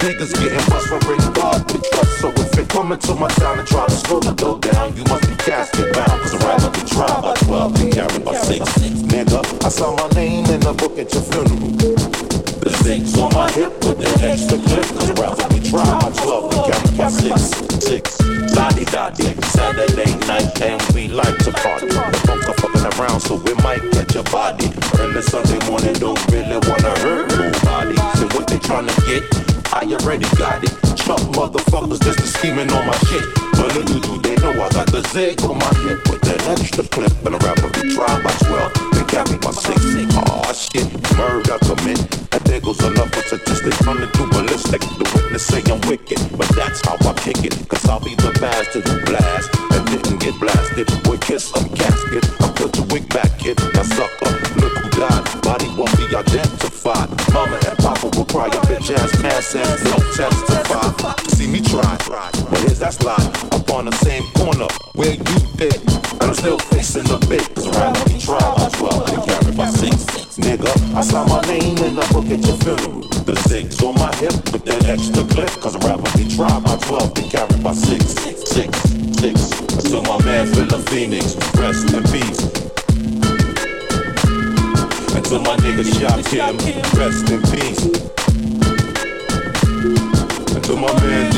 Niggas getting bust for bringing God with us. So if you're coming to my town and try to slow the dough down, you must be casket bound. Cause I'd rather be tried by 12 than carried by 6. Nigga, I saw my name in the book at your funeral. The 6 on my hip with the extra clip. Cause I'd rather be tried by 12 than carried by 6. Lottie-dottie, Saturday night and we like to party. The folks are fucking around so we might catch a body. Early Sunday morning don't really wanna hurt nobody. So what they tryna get, I already got it. Chump motherfuckers just a scheming on my shit. But little do they know I got the zig on my hip with that extra clip. And a rapper be tried by 12 and carry by 6. Aw shit, murder commit. And there goes another statistic running through ballistic. The witness say I'm wicked, but that's how I kick it. Cause I'll be the bastard who blast and didn't get blasted. With kiss some casket, I put your wig back, kid. Now sucker, look who died. Body won't be identified. Mama and Papa will cry your bitch ass ass and no testify. See me try, but here's that slide. Up on the same corner where you did. And I'm still facing the bit. Cause I'd rather be tried by 12 and carried by 6. Nigga, I saw my name in the book at your funeral. The 6 on my hip with that extra clip. Cause I'd rather be tried by 12 and carried by 6. 6. Until my man Phil Phoenix, rest in peace. Until my nigga Shot Kim, rest in peace. Until my man